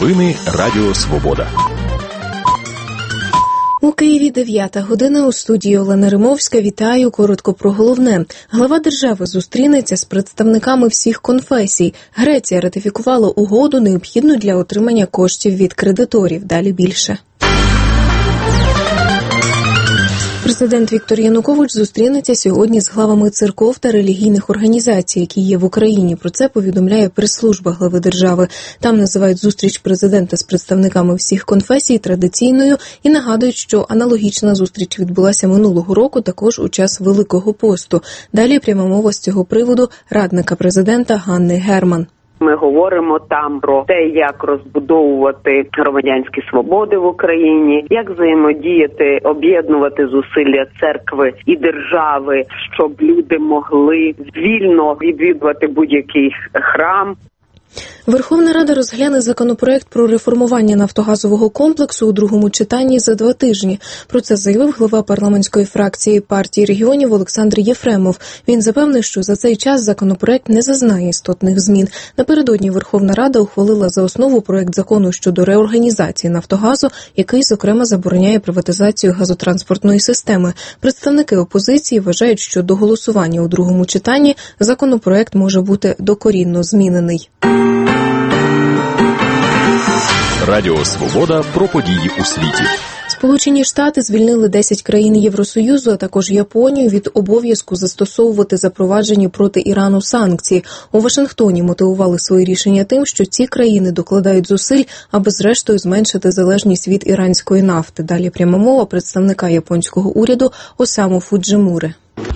Новини Радіо Свобода. У Києві 9 година, у студії Олена Римовська. Вітаю, коротко про головне. Глава держави зустрінеться з представниками всіх конфесій. Греція ратифікувала угоду, необхідну для отримання коштів від кредиторів. Далі більше. Президент Віктор Янукович зустрінеться сьогодні з главами церков та релігійних організацій, які є в Україні. Про це повідомляє прес-служба глави держави. Там називають зустріч президента з представниками всіх конфесій традиційною і нагадують, що аналогічна зустріч відбулася минулого року, також у час Великого посту. Далі пряма мова з цього приводу радника президента Ганни Герман. Ми говоримо там про те, як розбудовувати громадянські свободи в Україні, як взаємодіяти, об'єднувати зусилля церкви і держави, щоб люди могли вільно відвідувати будь-який храм. Верховна Рада розгляне законопроект про реформування нафтогазового комплексу у другому читанні за 2 тижні. Про це заявив глава парламентської фракції партії регіонів Олександр Єфремов. Він запевнив, що за цей час законопроект не зазнає істотних змін. Напередодні Верховна Рада ухвалила за основу проект закону щодо реорганізації Нафтогазу, який, зокрема, забороняє приватизацію газотранспортної системи. Представники опозиції вважають, що до голосування у другому читанні законопроект може бути докорінно змінений. Радіо Свобода про події у світі. Сполучені Штати звільнили 10 країн Євросоюзу, а також Японію від обов'язку застосовувати запроваджені проти Ірану санкції. У Вашингтоні мотивували своє рішення тим, що ці країни докладають зусиль, аби зрештою зменшити залежність від іранської нафти. Далі пряма мова представника японського уряду Осаму Фуджимури.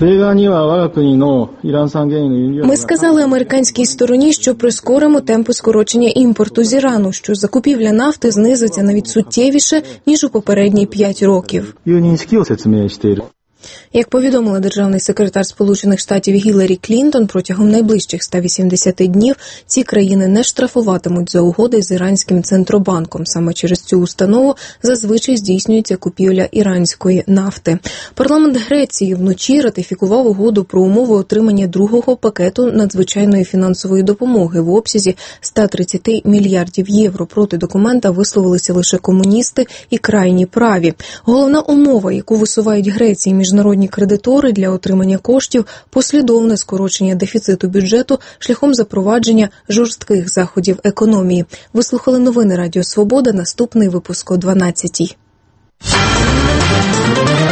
Ми сказали американській стороні, що прискоримо темпи скорочення імпорту з Ірану, що закупівля нафти знизиться навіть суттєвіше, ніж у попередні 5 років. Як повідомила державний секретар Сполучених Штатів Гіларі Клінтон, протягом найближчих 180 днів ці країни не штрафуватимуть за угоди з іранським центробанком. Саме через цю установу зазвичай здійснюється купівля іранської нафти. Парламент Греції вночі ратифікував угоду про умови отримання другого пакету надзвичайної фінансової допомоги в обсязі 130 мільярдів євро. Проти документа висловилися лише комуністи і крайні праві. Головна умова, яку висувають Греції міжнародні кредитори для отримання коштів – послідовне скорочення дефіциту бюджету шляхом запровадження жорстких заходів економії. Ви слухали новини Радіо Свобода. Наступний випуск о 12:00.